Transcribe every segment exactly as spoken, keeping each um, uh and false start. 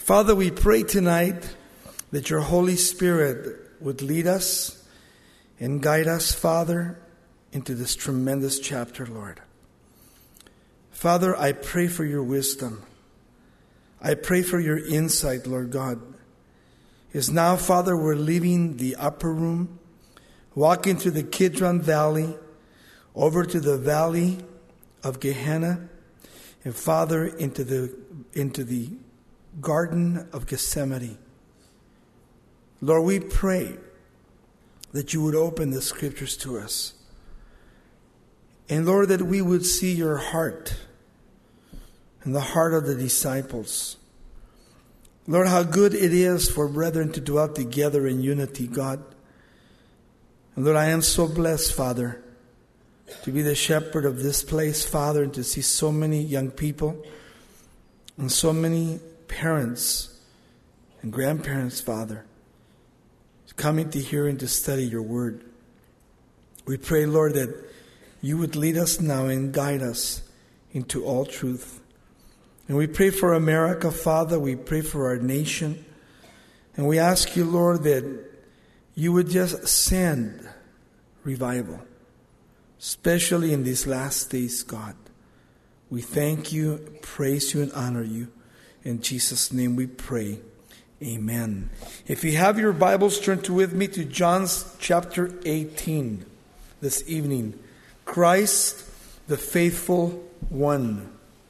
Father, we pray tonight that your Holy Spirit would lead us and guide us, Father, into this tremendous chapter, Lord. Father, I pray for your wisdom. I pray for your insight, Lord God. As now, Father, we're leaving the upper room, walking through the Kidron Valley, over to the valley of Gehenna, and Father, into the into the Garden of Gethsemane. Lord, we pray that you would open the scriptures to us. And Lord, that we would see your heart and the heart of the disciples. Lord, how good it is for brethren to dwell together in unity, God. And Lord, I am so blessed, Father, to be the shepherd of this place, Father, and to see so many young people and so many parents and grandparents, Father, coming to hear and to study your word. We pray, Lord, that you would lead us now and guide us into all truth. And we pray for America, Father. We pray for our nation. And we ask you, Lord, that you would just send revival, especially in these last days, God. We thank you, praise you, and honor you. In Jesus' name we pray. Amen. If you have your Bibles, turn to with me to John's chapter eighteen this evening. Christ, the faithful one.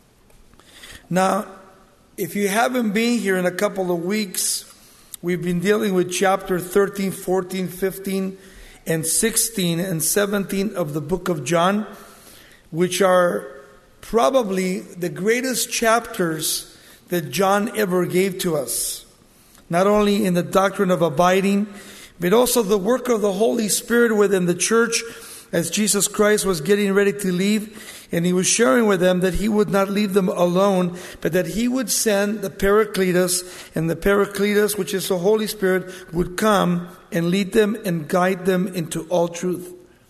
Now, if you haven't been here in a couple of weeks, we've been dealing with chapter thirteen, fourteen, fifteen, and sixteen and seventeen of the book of John, which are probably the greatest chapters that John ever gave to us. Not only in the doctrine of abiding, but also the work of the Holy Spirit within the church as Jesus Christ was getting ready to leave. And he was sharing with them that he would not leave them alone, but that he would send the Paracletus, and the Paracletus, which is the Holy Spirit, would come and lead them and guide them into all truth.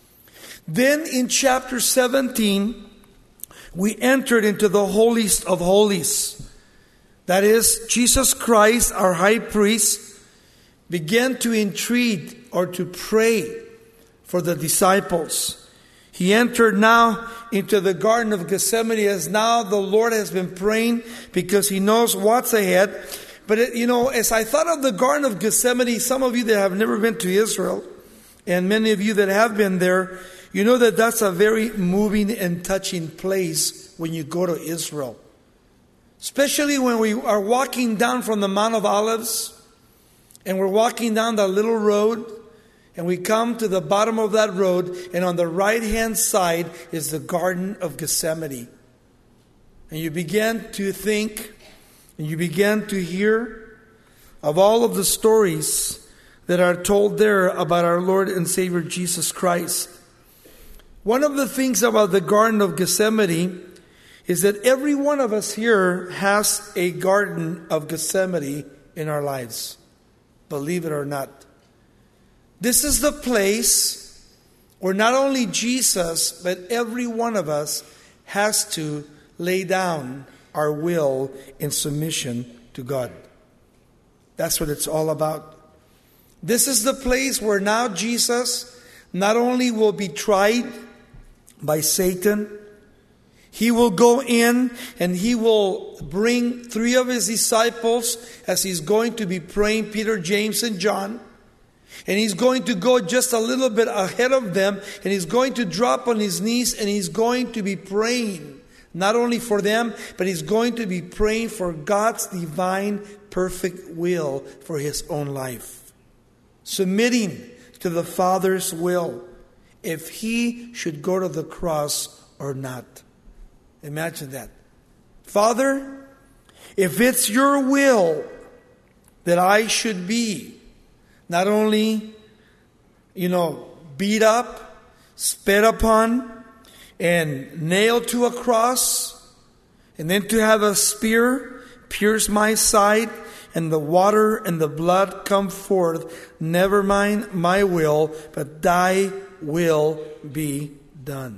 Then in chapter seventeen, we entered into the holiest of holies. That is, Jesus Christ, our high priest, began to entreat or to pray for the disciples. He entered now into the Garden of Gethsemane, as now the Lord has been praying because he knows what's ahead. But, it, you know, as I thought of the Garden of Gethsemane, some of you that have never been to Israel, and many of you that have been there, you know that that's a very moving and touching place when you go to Israel. Especially when we are walking down from the Mount of Olives, and we're walking down that little road, and we come to the bottom of that road, and on the right-hand side is the Garden of Gethsemane. And you begin to think, and you begin to hear of all of the stories that are told there about our Lord and Savior Jesus Christ. One of the things about the Garden of Gethsemane is that every one of us here has a Garden of Gethsemane in our lives. Believe it or not. This is the place where not only Jesus, but every one of us has to lay down our will in submission to God. That's what it's all about. This is the place where now Jesus not only will be tried by Satan, he will go in and he will bring three of his disciples as he's going to be praying, Peter, James, and John. And he's going to go just a little bit ahead of them, and he's going to drop on his knees, and he's going to be praying, not only for them, but he's going to be praying for God's divine, perfect will for his own life. Submitting to the Father's will, if he should go to the cross or not. Imagine that. Father, if it's your will that I should be not only, you know, beat up, spit upon, and nailed to a cross, and then to have a spear pierce my side, and the water and the blood come forth, never mind my will, but thy will be done.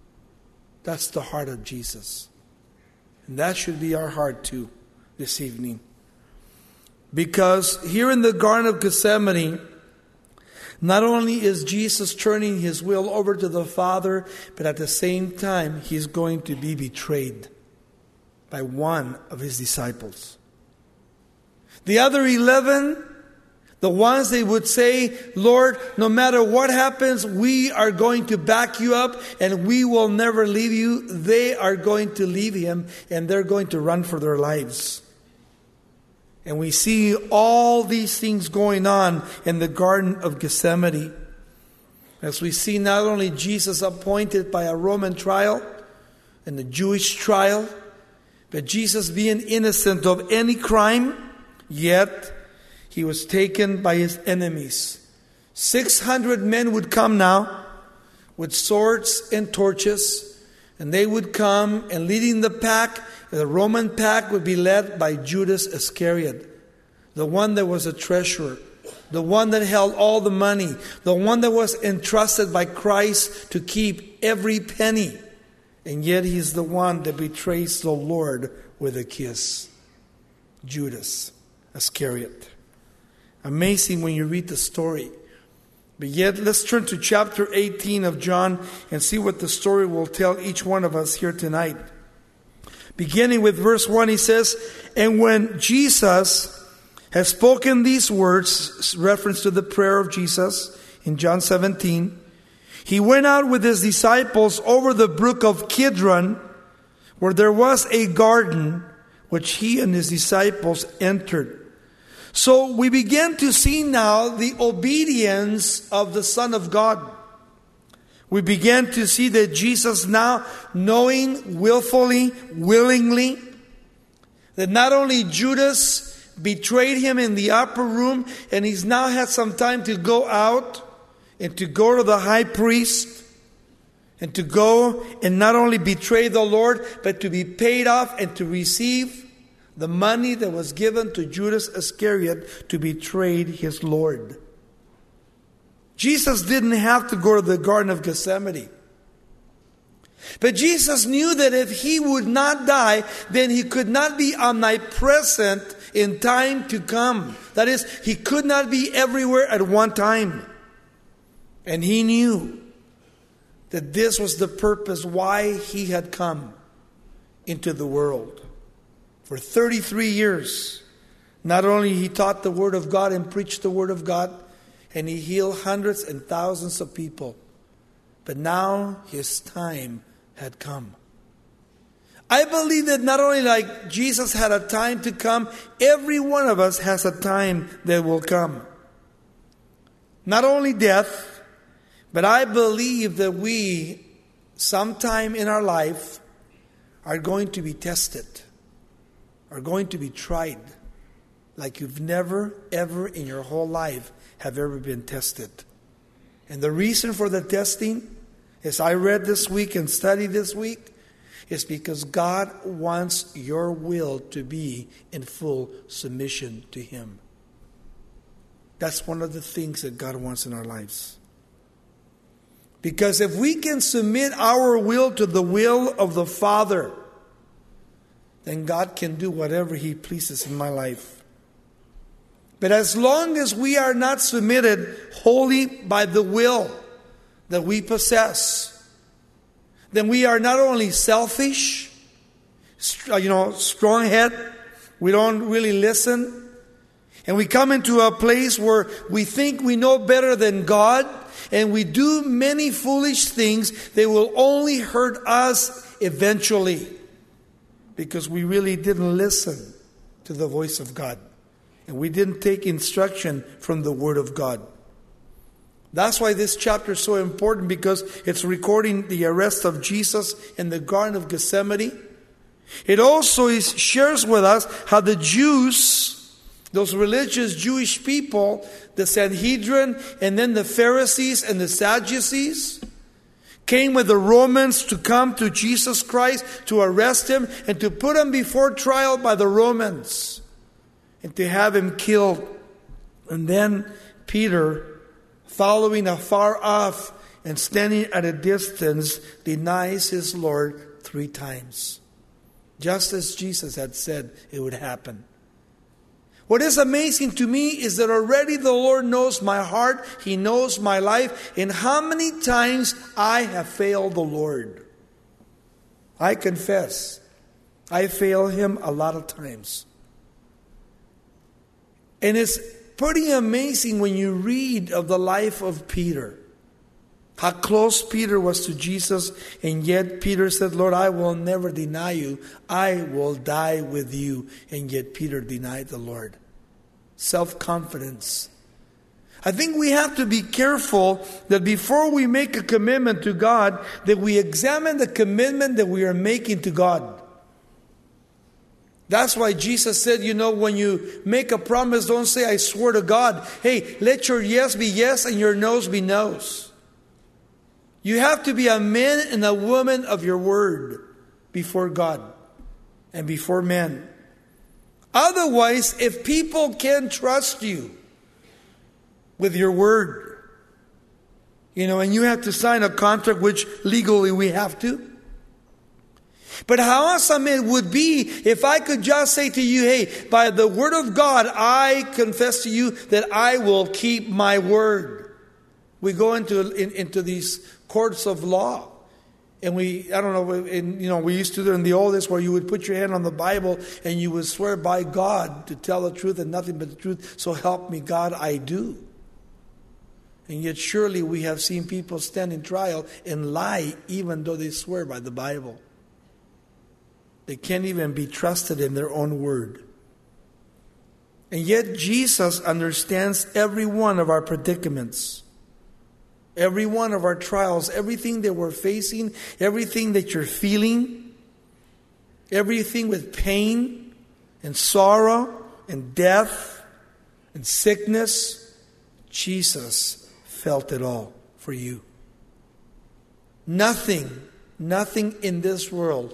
That's the heart of Jesus. And that should be our heart too this evening. Because here in the Garden of Gethsemane, not only is Jesus turning his will over to the Father, but at the same time, he's going to be betrayed by one of his disciples. The other eleven, the ones they would say, Lord, no matter what happens, we are going to back you up and we will never leave you. They are going to leave him and they're going to run for their lives. And we see all these things going on in the Garden of Gethsemane. As we see not only Jesus appointed by a Roman trial and a Jewish trial, but Jesus being innocent of any crime, yet he was taken by his enemies. Six hundred men would come now with swords and torches, and they would come and leading the pack. The Roman pack would be led by Judas Iscariot, the one that was a treasurer, the one that held all the money, the one that was entrusted by Christ to keep every penny. And yet he's the one that betrays the Lord with a kiss. Judas Iscariot. Amazing when you read the story. But yet, let's turn to chapter eighteen of John and see what the story will tell each one of us here tonight. Beginning with verse one, he says, and when Jesus has spoken these words, reference to the prayer of Jesus in John seventeen, he went out with his disciples over the brook of Kidron, where there was a garden, which he and his disciples entered. So we begin to see now the obedience of the Son of God. We begin to see that Jesus now, knowing, willfully, willingly, that not only Judas betrayed him in the upper room, and he's now had some time to go out and to go to the high priest and to go and not only betray the Lord, but to be paid off and to receive the money that was given to Judas Iscariot to betray his Lord. Jesus didn't have to go to the Garden of Gethsemane. But Jesus knew that if he would not die, then he could not be omnipresent in time to come. That is, he could not be everywhere at one time. And he knew that this was the purpose why he had come into the world. For thirty-three years, not only he taught the Word of God and preached the Word of God, and he healed hundreds and thousands of people, but now his time had come. I believe that not only like Jesus had a time to come, every one of us has a time that will come. Not only death, but I believe that we, sometime in our life, are going to be tested, are going to be tried, like you've never, ever in your whole life have ever been tested. And the reason for the testing, as I read this week and studied this week, is because God wants your will to be in full submission to Him. That's one of the things that God wants in our lives. Because if we can submit our will to the will of the Father, then God can do whatever He pleases in my life. But as long as we are not submitted wholly by the will that we possess, then we are not only selfish, you know, strong-headed, we don't really listen, and we come into a place where we think we know better than God, and we do many foolish things that will only hurt us eventually, because we really didn't listen to the voice of God, and we didn't take instruction from the Word of God. That's why this chapter is so important, because it's recording the arrest of Jesus in the Garden of Gethsemane. It also is, shares with us how the Jews, those religious Jewish people, the Sanhedrin, and then the Pharisees and the Sadducees, came with the Romans to come to Jesus Christ, to arrest Him, and to put Him before trial by the Romans, and to have Him killed. And then Peter, following afar off and standing at a distance, denies his Lord three times. Just as Jesus had said it would happen. What is amazing to me is that already the Lord knows my heart. He knows my life. And how many times I have failed the Lord. I confess, I fail Him a lot of times. And it's pretty amazing when you read of the life of Peter. How close Peter was to Jesus, and yet Peter said, Lord, I will never deny you. I will die with you. And yet Peter denied the Lord. Self-confidence. I think we have to be careful that before we make a commitment to God, that we examine the commitment that we are making to God. That's why Jesus said, you know, when you make a promise, don't say, I swear to God. Hey, let your yes be yes and your no's be no's. You have to be a man and a woman of your word before God and before men. Otherwise, if people can't trust you with your word, you know, and you have to sign a contract, which legally we have to. But how awesome it would be if I could just say to you, hey, by the word of God, I confess to you that I will keep my word. We go into in, into these courts of law. And we, I don't know, in, you know, we used to do in the oldest where you would put your hand on the Bible and you would swear by God to tell the truth and nothing but the truth. So help me God, I do. And yet surely we have seen people stand in trial and lie even though they swear by the Bible. They can't even be trusted in their own word. And yet Jesus understands every one of our predicaments. Every one of our trials, everything that we're facing, everything that you're feeling, everything with pain and sorrow and death and sickness, Jesus felt it all for you. Nothing, nothing in this world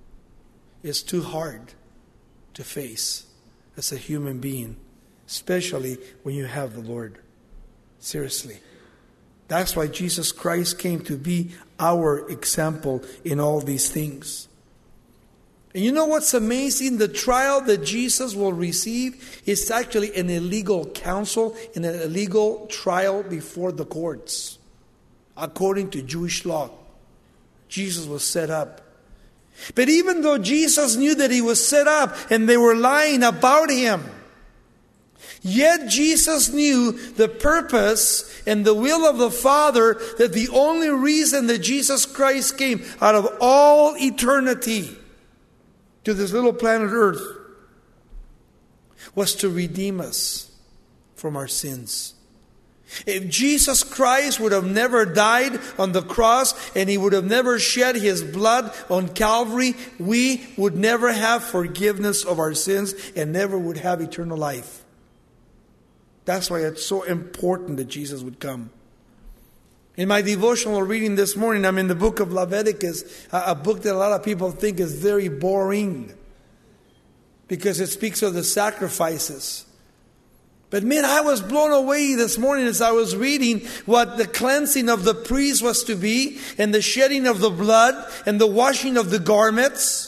is too hard to face as a human being, especially when you have the Lord. Seriously. That's why Jesus Christ came to be our example in all these things. And you know what's amazing? The trial that Jesus will receive is actually an illegal counsel, in an illegal trial before the courts. According to Jewish law, Jesus was set up. But even though Jesus knew that He was set up and they were lying about Him, yet Jesus knew the purpose and the will of the Father, that the only reason that Jesus Christ came out of all eternity to this little planet Earth was to redeem us from our sins. If Jesus Christ would have never died on the cross and He would have never shed His blood on Calvary, we would never have forgiveness of our sins and never would have eternal life. That's why it's so important that Jesus would come. In my devotional reading this morning, I'm in the book of Leviticus, a book that a lot of people think is very boring because it speaks of the sacrifices. But man, I was blown away this morning as I was reading what the cleansing of the priest was to be, and the shedding of the blood, and the washing of the garments.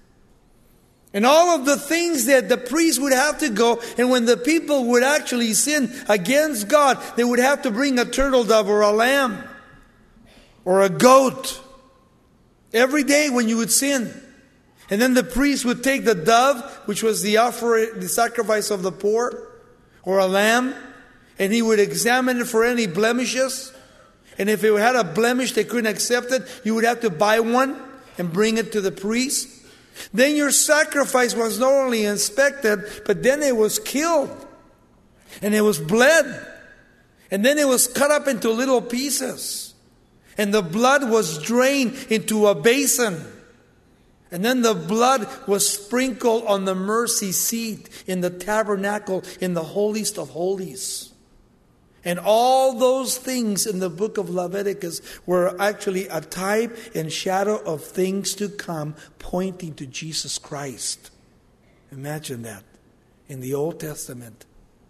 And all of the things that the priest would have to go, and when the people would actually sin against God, they would have to bring a turtle dove or a lamb or a goat every day when you would sin. And then the priest would take the dove, which was the offer, the sacrifice of the poor, or a lamb, and he would examine it for any blemishes. And if it had a blemish, they couldn't accept it. You would have to buy one and bring it to the priest. Then your sacrifice was not only inspected, but then it was killed. And it was bled. And then it was cut up into little pieces. And the blood was drained into a basin. And then the blood was sprinkled on the mercy seat in the tabernacle, in the holiest of holies. And all those things in the book of Leviticus were actually a type and shadow of things to come, pointing to Jesus Christ. Imagine that in the Old Testament.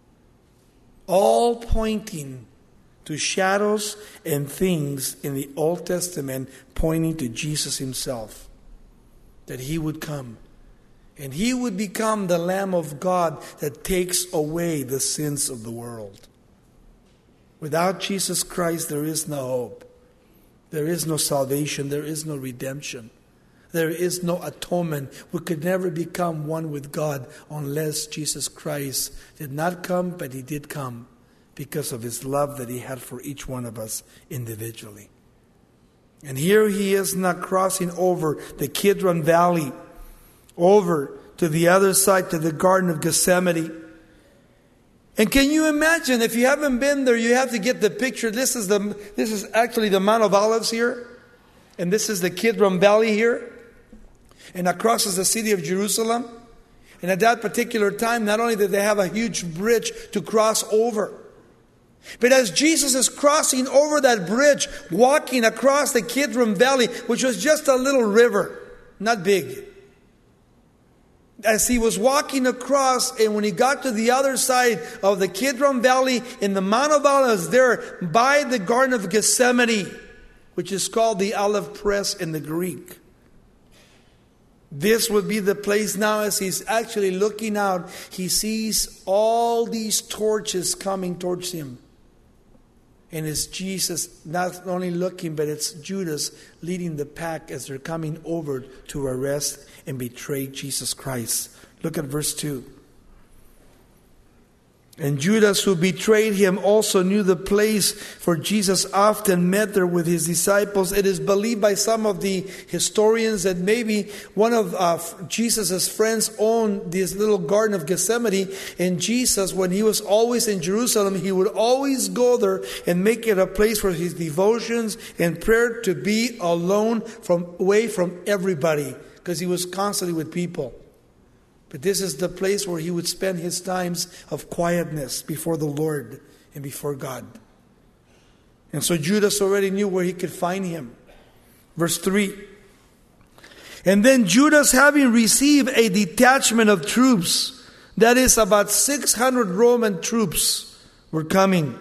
All pointing to shadows and things in the Old Testament, pointing to Jesus Himself. That He would come And He would become the Lamb of God that takes away the sins of the world. Without Jesus Christ, there is no hope. There is no salvation. There is no redemption. There is no atonement. We could never become one with God unless Jesus Christ did not come, but He did come because of His love that He had for each one of us individually. And here He is now crossing over the Kidron Valley, over to the other side, to the Garden of Gethsemane. And can you imagine, if you haven't been there, you have to get the picture. This is the this is actually the Mount of Olives here. And this is the Kidron Valley here. And across is the city of Jerusalem. And at that particular time, not only did they have a huge bridge to cross over, but as Jesus is crossing over that bridge, walking across the Kidron Valley, which was just a little river, not big. As He was walking across, and when He got to the other side of the Kidron Valley in the Mount of Olives, there by the Garden of Gethsemane, which is called the Olive Press in the Greek. This would be the place now as He's actually looking out. He sees all these torches coming towards Him. And it's Jesus not only looking, but it's Judas leading the pack as they're coming over to arrest and betray Jesus Christ. Look at verse two. And Judas, who betrayed Him, also knew the place, for Jesus often met there with His disciples. It is believed by some of the historians that maybe one of uh, Jesus' friends owned this little Garden of Gethsemane. And Jesus, when He was always in Jerusalem, He would always go there and make it a place for His devotions and prayer, to be alone, from away from everybody, because He was constantly with people. But this is the place where He would spend His times of quietness before the Lord and before God. And so Judas already knew where he could find Him. Verse three. And then Judas, having received a detachment of troops, that is about six hundred Roman troops were coming.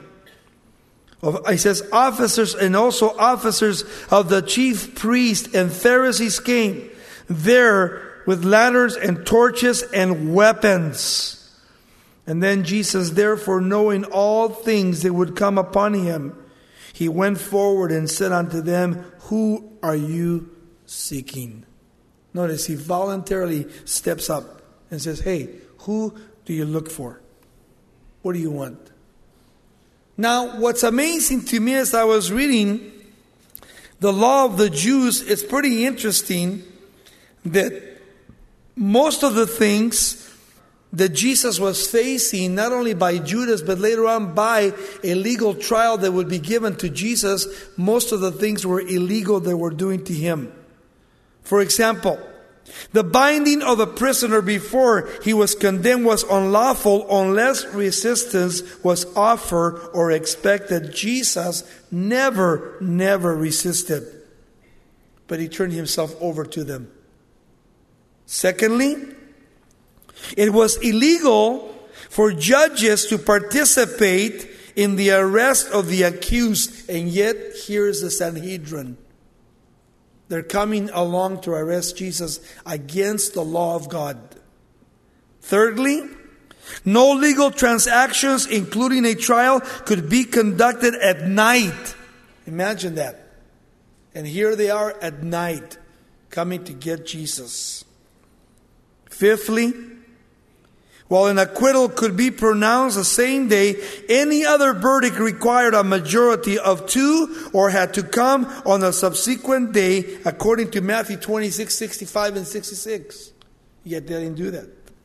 It says officers and also officers of the chief priests and Pharisees came there with ladders and torches and weapons. And then Jesus, therefore, knowing all things that would come upon Him, He went forward and said unto them, Who are you seeking? Notice He voluntarily steps up and says, Hey, who do you look for? What do you want? Now, what's amazing to me as I was reading the law of the Jews, it's pretty interesting that most of the things that Jesus was facing, not only by Judas, but later on by a legal trial that would be given to Jesus, most of the things were illegal they were doing to Him. For example, the binding of a prisoner before he was condemned was unlawful unless resistance was offered or expected. Jesus never, never resisted, but He turned Himself over to them. Secondly, it was illegal for judges to participate in the arrest of the accused. And yet, here's the Sanhedrin. They're coming along to arrest Jesus against the law of God. Thirdly, no legal transactions, including a trial, could be conducted at night. Imagine that. And here they are at night, coming to get Jesus. Fifthly, while an acquittal could be pronounced the same day, any other verdict required a majority of two or had to come on a subsequent day, according to Matthew twenty-six, sixty-five and sixty-six. Yet they didn't do that.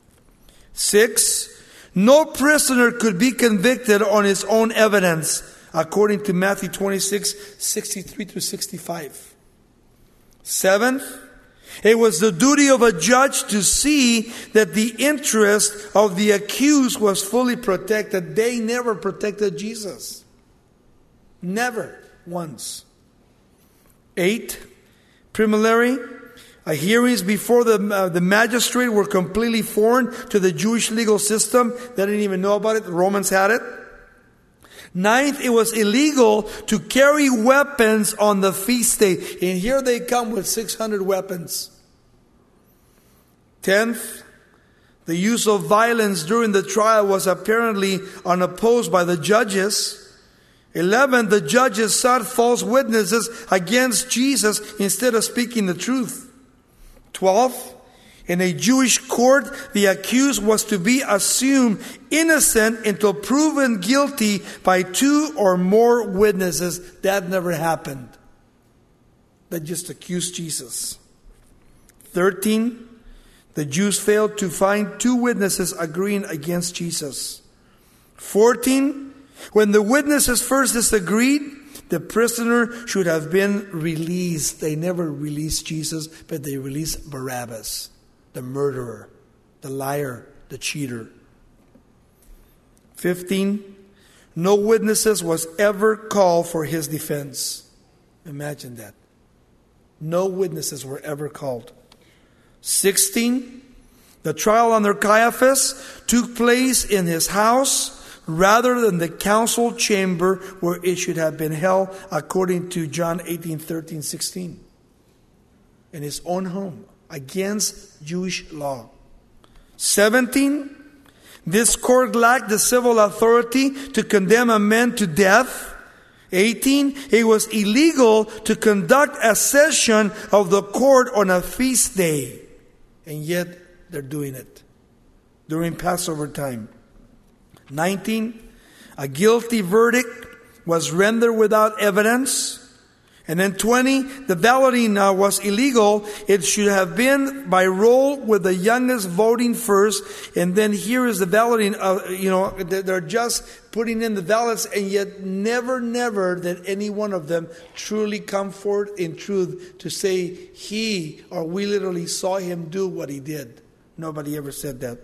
Six, no prisoner could be convicted on his own evidence, according to Matthew twenty-six, sixty-three through sixty-five. Seventh, it was the duty of a judge to see that the interest of the accused was fully protected. They never protected Jesus. Never once. Eight, preliminary uh, hearings before the, uh, the magistrate were completely foreign to the Jewish legal system. They didn't even know about it. The Romans had it. Ninth, it was illegal to carry weapons on the feast day. And here they come with six hundred weapons. Tenth, the use of violence during the trial was apparently unopposed by the judges. Eleven, the judges sought false witnesses against Jesus instead of speaking the truth. Twelve, in a Jewish court, the accused was to be assumed innocent until proven guilty by two or more witnesses. That never happened. They just accused Jesus. Thirteen, the Jews failed to find two witnesses agreeing against Jesus. Fourteen, when the witnesses first disagreed, the prisoner should have been released. They never released Jesus, but they released Barabbas, the murderer, the liar, the cheater. Fifteen, no witnesses was ever called for his defense. Imagine that. No witnesses were ever called. Sixteen, the trial under Caiaphas took place in his house rather than the council chamber where it should have been held, according to John eighteen, thirteen, sixteen. In his own home, against Jewish law. Seventeen, this court lacked the civil authority to condemn a man to death. Eighteen, it was illegal to conduct a session of the court on a feast day. And yet, they're doing it during Passover time. Nineteen, a guilty verdict was rendered without evidence. And then twenty, the balloting uh, was illegal. It should have been by roll, with the youngest voting first. And then here is the balloting. Uh, you know, they're just putting in the ballots, and yet never, never did any one of them truly come forth in truth to say he or we literally saw him do what he did. Nobody ever said that.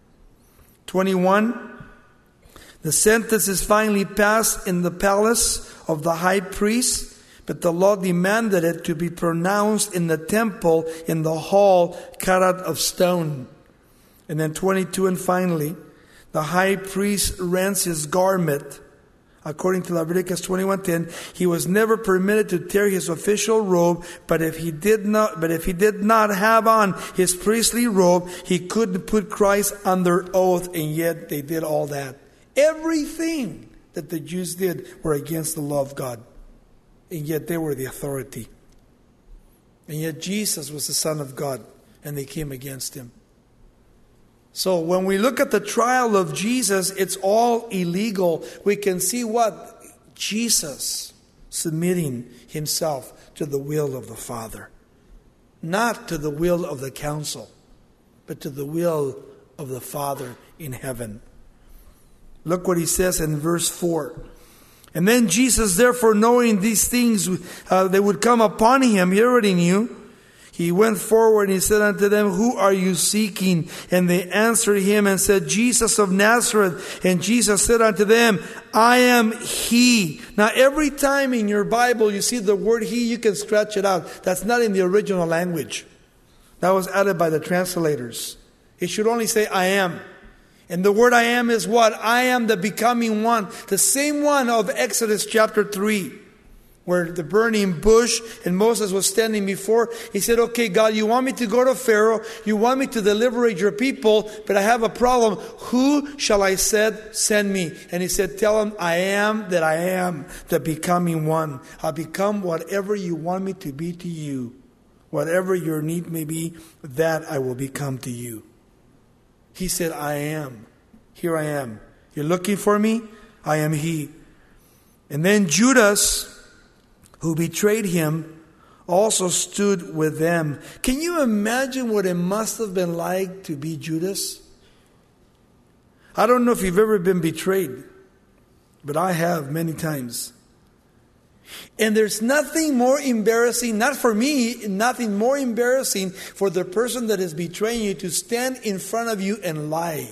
twenty-one, the sentence is finally passed in the palace of the high priest. But the law demanded it to be pronounced in the temple, in the hall cut out of stone. And then twenty-two, and finally, the high priest rents his garment. According to Leviticus twenty-one ten, he was never permitted to tear his official robe, but if he did not, but if he did not have on his priestly robe, he couldn't put Christ under oath, and yet they did all that. Everything that the Jews did were against the law of God. And yet they were the authority. And yet Jesus was the Son of God, and they came against him. So when we look at the trial of Jesus, it's all illegal. We can see what? Jesus submitting himself to the will of the Father. Not to the will of the council, but to the will of the Father in heaven. Look what he says in verse four. And then Jesus, therefore, knowing these things, uh, they would come upon him, he already knew. He went forward and he said unto them, who are you seeking? And they answered him and said, Jesus of Nazareth. And Jesus said unto them, I am he. Now, every time in your Bible you see the word he, you can scratch it out. That's not in the original language. That was added by the translators. It should only say, I am. And the word I am is what? I am the becoming one. The same one of Exodus chapter three. Where the burning bush and Moses was standing before. He said, okay, God, you want me to go to Pharaoh. You want me to liberate your people. But I have a problem. Who shall I said send me? And he said, tell him I am that I am, the becoming one. I'll become whatever you want me to be to you. Whatever your need may be, that I will become to you. He said, I am. Here I am. You're looking for me? I am he. And then Judas, who betrayed him, also stood with them. Can you imagine what it must have been like to be Judas? I don't know if you've ever been betrayed, but I have many times. And there's nothing more embarrassing, not for me, nothing more embarrassing for the person that is betraying you to stand in front of you and lie.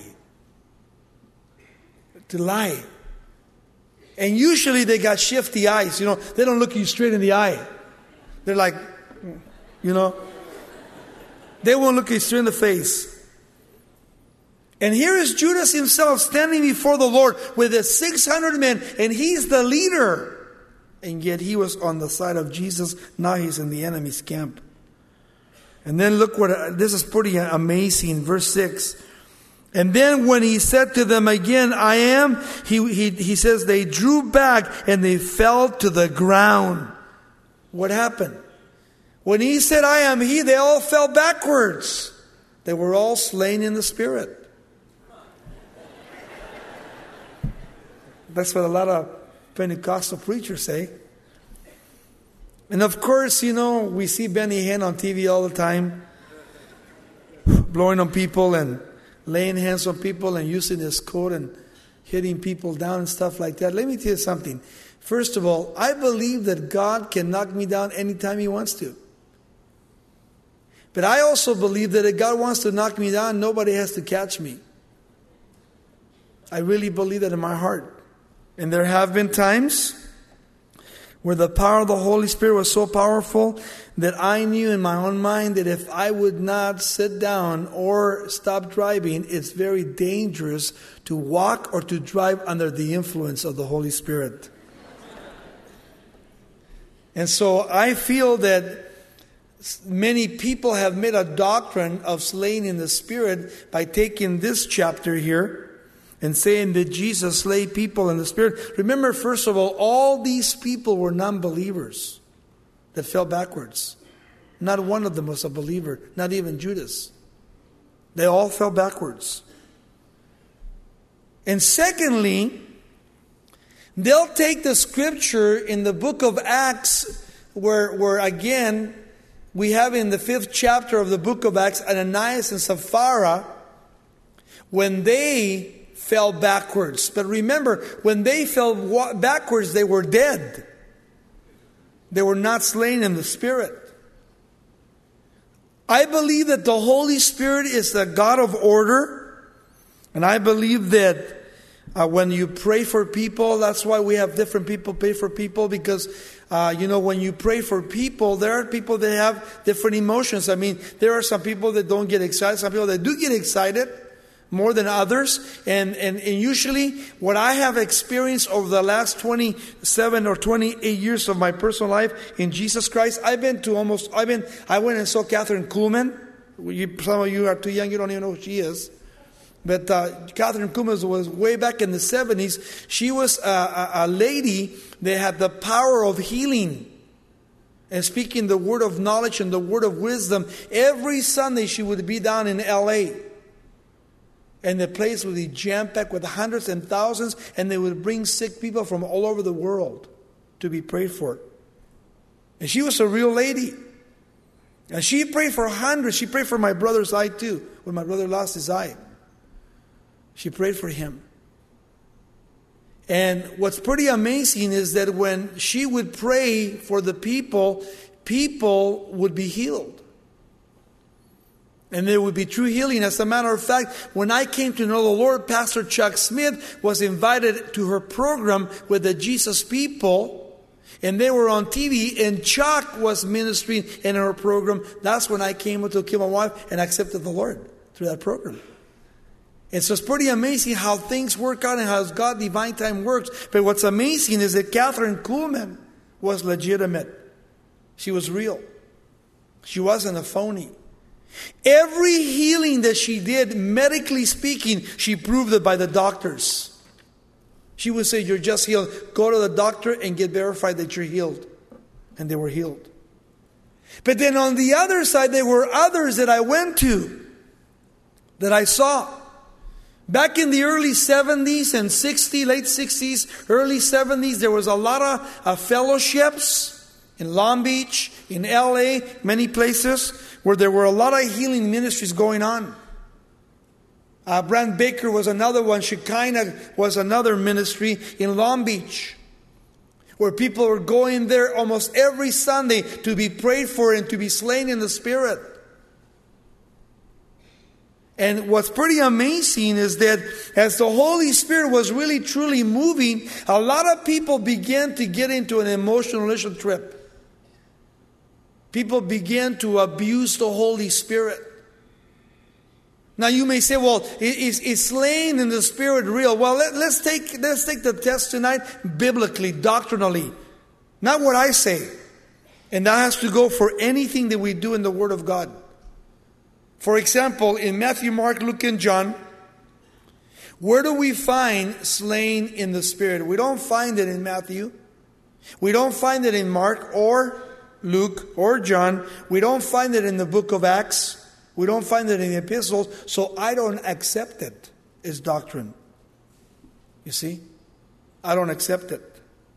To lie. And usually they got shifty eyes, you know. They don't look you straight in the eye. They're like, you know. They won't look you straight in the face. And here is Judas himself standing before the Lord with his six hundred men, and he's the leader. And yet he was on the side of Jesus. Now he's in the enemy's camp. And then look what, this is pretty amazing. Verse six. And then when he said to them again, I am, he, he, he says they drew back and they fell to the ground. What happened? When he said, I am he, they all fell backwards. They were all slain in the Spirit. That's what a lot of Pentecostal preachers say. And of course, you know, we see Benny Hinn on T V all the time, blowing on people and laying hands on people and using his coat and hitting people down and stuff like that. Let me tell you something. First of all, I believe that God can knock me down anytime He wants to. But I also believe that if God wants to knock me down, nobody has to catch me. I really believe that in my heart. And there have been times where the power of the Holy Spirit was so powerful that I knew in my own mind that if I would not sit down or stop driving, it's very dangerous to walk or to drive under the influence of the Holy Spirit. And so I feel that many people have made a doctrine of slaying in the Spirit by taking this chapter here and saying that Jesus slayed people in the Spirit. Remember, first of all, all these people were non-believers that fell backwards. Not one of them was a believer, not even Judas. They all fell backwards. And secondly, they'll take the scripture in the book of Acts where, where again, we have in the fifth chapter of the book of Acts, Ananias and Sapphira, when they fell backwards. But remember, when they fell backwards, they were dead. They were not slain in the Spirit. I believe that the Holy Spirit is the God of order. And I believe that uh, when you pray for people, that's why we have different people pray for people. Because, uh, you know, when you pray for people, there are people that have different emotions. I mean, there are some people that don't get excited. Some people that do get excited more than others. And, and, and usually what I have experienced over the last twenty-seven or twenty-eight years of my personal life in Jesus Christ, I've been to almost, I've been, I went and saw Catherine Kuhlman. You, some of you are too young, you don't even know who she is. But uh, Catherine Kuhlman was way back in the seventies. She was a, a, a lady that had the power of healing and speaking the word of knowledge and the word of wisdom. Every Sunday she would be down in L A And the place would be jam-packed with hundreds and thousands. And they would bring sick people from all over the world to be prayed for. And she was a real lady. And she prayed for hundreds. She prayed for my brother's eye too. When my brother lost his eye, she prayed for him. And what's pretty amazing is that when she would pray for the people, people would be healed. And there would be true healing. As a matter of fact, when I came to know the Lord, Pastor Chuck Smith was invited to her program with the Jesus People. And they were on T V, and Chuck was ministering in her program. That's when I came to kill my wife and accepted the Lord through that program. And so it's pretty amazing how things work out and how God divine time works. But what's amazing is that Catherine Kuhlman was legitimate. She was real. She wasn't a phony. Every healing that she did, medically speaking, she proved it by the doctors. She would say, you're just healed. Go to the doctor and get verified that you're healed. And they were healed. But then on the other side, there were others that I went to, that I saw. Back in the early seventies and sixties, late sixties, early seventies, there was a lot of uh, fellowships in Long Beach, in L A, many places, where there were a lot of healing ministries going on. Uh, Brand Baker was another one. Shekinah was another ministry in Long Beach, where people were going there almost every Sunday to be prayed for and to be slain in the Spirit. And what's pretty amazing is that as the Holy Spirit was really truly moving, a lot of people began to get into an emotional trip. People began to abuse the Holy Spirit. Now you may say, well, is, is slaying in the Spirit real? Well, let, let's take let's take the test tonight biblically, doctrinally. Not what I say. And that has to go for anything that we do in the Word of God. For example, in Matthew, Mark, Luke, and John, where do we find slain in the Spirit? We don't find it in Matthew. We don't find it in Mark or Luke or John. We don't find it in the book of Acts. We don't find it in the epistles. So I don't accept it as doctrine. You see? I don't accept it.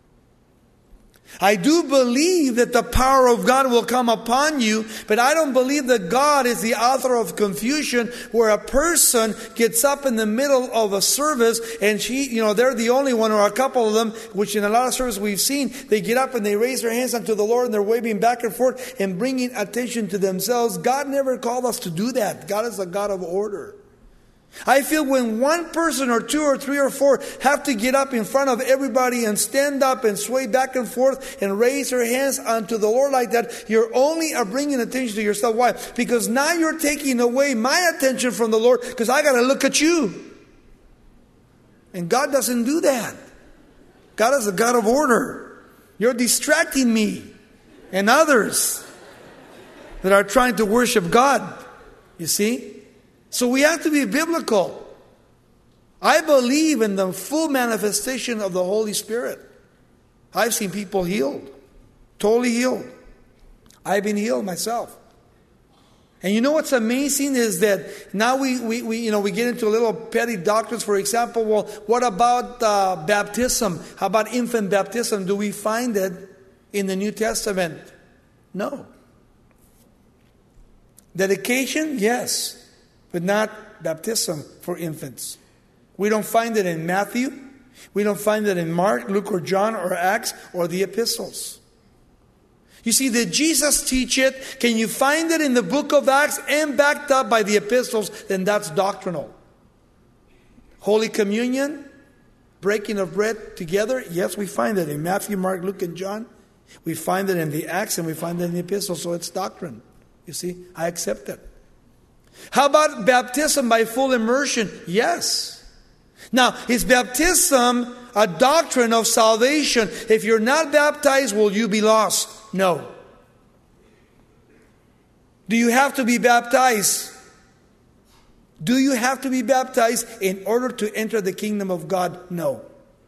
I do believe that the power of God will come upon you, but I don't believe that God is the author of confusion where a person gets up in the middle of a service and she, you know, they're the only one or a couple of them, which in a lot of services we've seen, they get up and they raise their hands unto the Lord and they're waving back and forth and bringing attention to themselves. God never called us to do that. God is a God of order. I feel when one person or two or three or four have to get up in front of everybody and stand up and sway back and forth and raise their hands unto the Lord like that, you're only are bringing attention to yourself. Why? Because now you're taking away my attention from the Lord because I got to look at you. And God doesn't do that. God is a God of order. You're distracting me and others that are trying to worship God. You see? So we have to be biblical. I believe in the full manifestation of the Holy Spirit. I've seen people healed. Totally healed. I've been healed myself. And you know what's amazing is that now we, we, we you know we get into a little petty doctrines. For example, well, what about uh, baptism? How about infant baptism? Do we find it in the New Testament? No. Dedication? Yes. But not baptism for infants. We don't find it in Matthew. We don't find it in Mark, Luke, or John, or Acts, or the epistles. You see, did Jesus teach it? Can you find it in the book of Acts and backed up by the epistles? Then that's doctrinal. Holy Communion, breaking of bread together. Yes, we find it in Matthew, Mark, Luke, and John. We find it in the Acts and we find it in the epistles. So it's doctrine. You see, I accept it. How about baptism by full immersion? Yes. Now, is baptism a doctrine of salvation? If you're not baptized, will you be lost? No. Do you have to be baptized? Do you have to be baptized in order to enter the kingdom of God? No.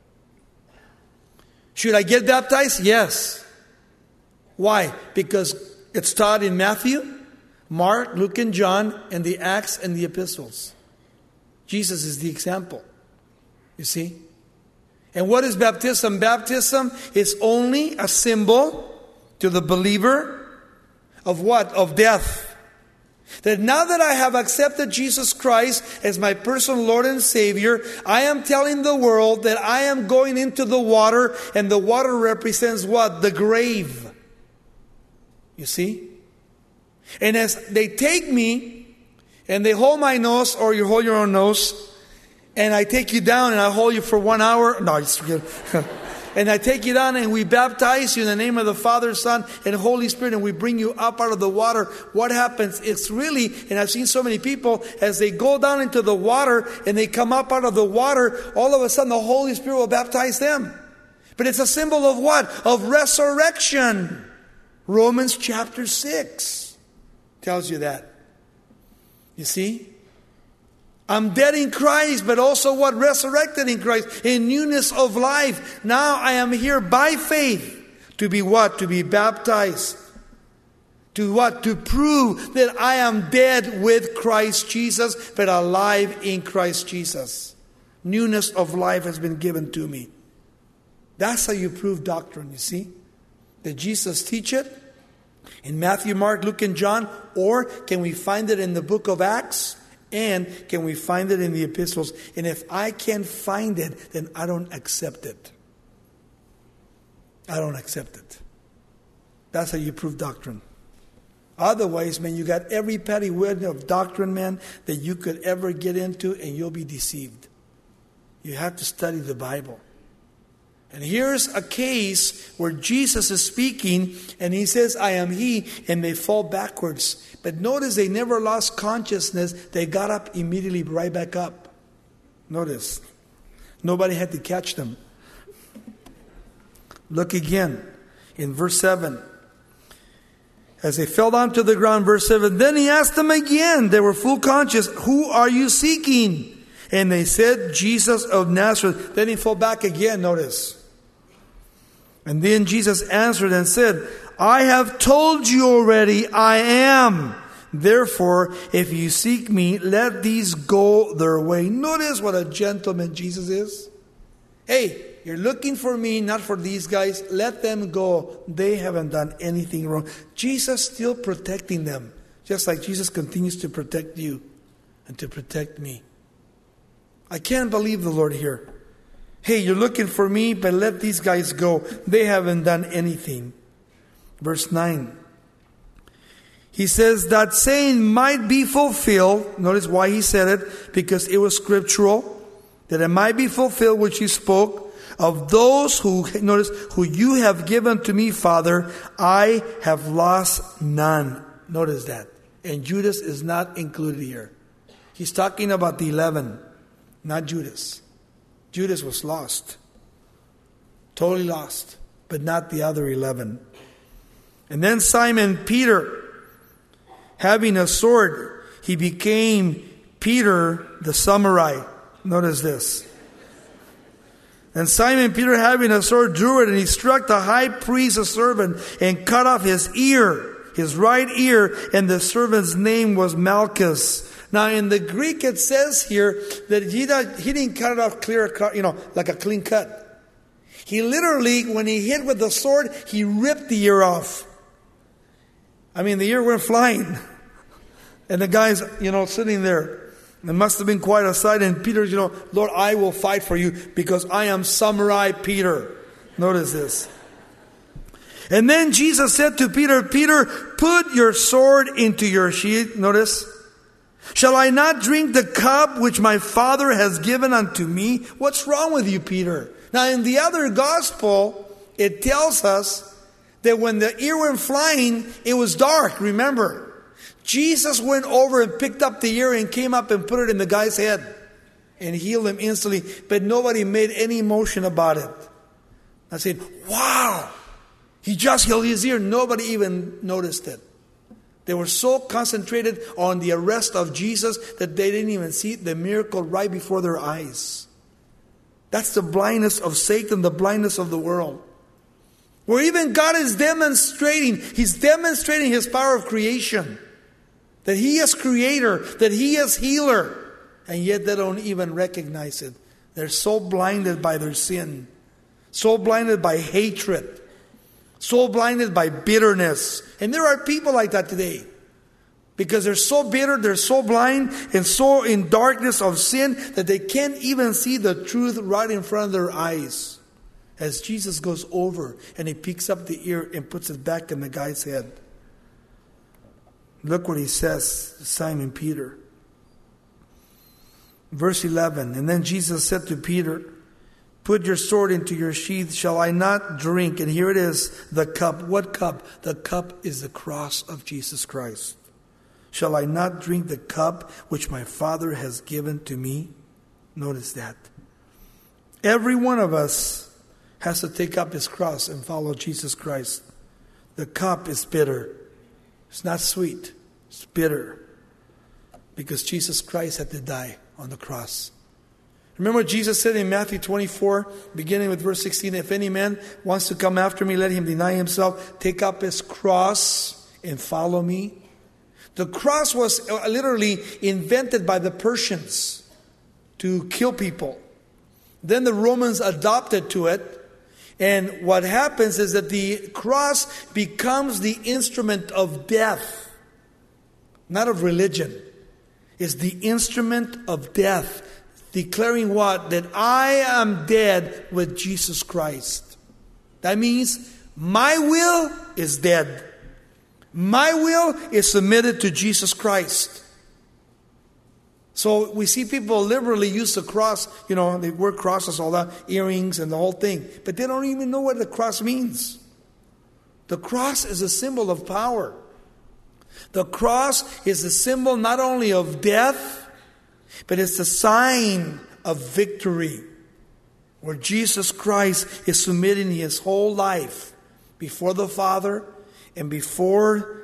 Should I get baptized? Yes. Why? Because it's taught in Matthew, Mark, Luke, and John, and the Acts and the epistles. Jesus is the example. You see? And what is baptism? Baptism is only a symbol to the believer of what? Of death. That now that I have accepted Jesus Christ as my personal Lord and Savior, I am telling the world that I am going into the water, and the water represents what? The grave. You see? And as they take me and they hold my nose, or you hold your own nose, and I take you down and I hold you for one hour. No, just forget it. And I take you down and we baptize you in the name of the Father, Son, and Holy Spirit, and we bring you up out of the water. What happens? It's really, and I've seen so many people, as they go down into the water and they come up out of the water, all of a sudden the Holy Spirit will baptize them. But it's a symbol of what? Of resurrection. Romans chapter six. Tells you that. You see? I'm dead in Christ, but also what? Resurrected in Christ. In newness of life. Now I am here by faith. To be what? To be baptized. To what? To prove that I am dead with Christ Jesus, but alive in Christ Jesus. Newness of life has been given to me. That's how you prove doctrine, you see? Did Jesus teach it? In Matthew, Mark, Luke, and John? Or can we find it in the book of Acts? And can we find it in the epistles? And if I can't find it, then I don't accept it. I don't accept it. That's how you prove doctrine. Otherwise, man, you got every petty word of doctrine, man, that you could ever get into, and you'll be deceived. You have to study the Bible. And here's a case where Jesus is speaking and he says, I am he, and they fall backwards. But notice they never lost consciousness. They got up immediately right back up. Notice. Nobody had to catch them. Look again in verse seven. As they fell down to the ground, verse seven, then he asked them again. They were full conscious. Who are you seeking? And they said, Jesus of Nazareth. Then he fell back again, notice. And then Jesus answered and said, I have told you already, I am. Therefore, if you seek me, let these go their way. Notice what a gentleman Jesus is. Hey, you're looking for me, not for these guys. Let them go. They haven't done anything wrong. Jesus still protecting them, just like Jesus continues to protect you and to protect me. I can't believe the Lord here. Hey, you're looking for me, but let these guys go. They haven't done anything. Verse nine. He says that saying might be fulfilled. Notice why he said it. Because it was scriptural. That it might be fulfilled which he spoke. Of those who, notice, who you have given to me, Father, I have lost none. Notice that. And Judas is not included here. He's talking about the eleven, not Judas. Judas was lost. Totally lost. But not the other eleven. And then Simon Peter, having a sword, he became Peter the samurai. Notice this. And Simon Peter, having a sword, drew it, and he struck the high priest, a servant, and cut off his ear, his right ear, and the servant's name was Malchus. Now in the Greek it says here that he, he didn't cut it off clear, you know, like a clean cut. He literally, when he hit with the sword, he ripped the ear off. I mean, the ear went flying. And the guy's, you know, sitting there. It must have been quite a sight. And Peter's, you know, Lord, I will fight for you because I am samurai Peter. Notice this. And then Jesus said to Peter, Peter, put your sword into your sheath. Notice. Shall I not drink the cup which my Father has given unto me? What's wrong with you, Peter? Now in the other gospel, it tells us that when the ear went flying, it was dark, remember. Jesus went over and picked up the ear and came up and put it in the guy's head and healed him instantly. But nobody made any motion about it. I said, wow, he just healed his ear. Nobody even noticed it. They were so concentrated on the arrest of Jesus that they didn't even see the miracle right before their eyes. That's the blindness of Satan, the blindness of the world. Where even God is demonstrating, He's demonstrating His power of creation. That He is creator, that He is healer. And yet they don't even recognize it. They're so blinded by their sin. So blinded by hatred. So blinded by bitterness. And there are people like that today. Because they're so bitter, they're so blind, and so in darkness of sin that they can't even see the truth right in front of their eyes. As Jesus goes over and He picks up the ear and puts it back in the guy's head. Look what He says to Simon Peter. Verse eleven. And then Jesus said to Peter, put your sword into your sheath. Shall I not drink? And here it is, the cup. What cup? The cup is the cross of Jesus Christ. Shall I not drink the cup which my Father has given to me? Notice that. Every one of us has to take up his cross and follow Jesus Christ. The cup is bitter. It's not sweet. It's bitter. Because Jesus Christ had to die on the cross. Remember what Jesus said in Matthew twenty-four, beginning with verse sixteen, if any man wants to come after me, let him deny himself, take up his cross and follow me. The cross was literally invented by the Persians to kill people. Then the Romans adopted to it. And what happens is that the cross becomes the instrument of death, not of religion. It's the instrument of death, declaring what? That I am dead with Jesus Christ. That means my will is dead. My will is submitted to Jesus Christ. So we see people liberally use the cross, you know, they wear crosses, all that, earrings and the whole thing. But they don't even know what the cross means. The cross is a symbol of power. The cross is a symbol not only of death, but it's a sign of victory. Where Jesus Christ is submitting His whole life before the Father and before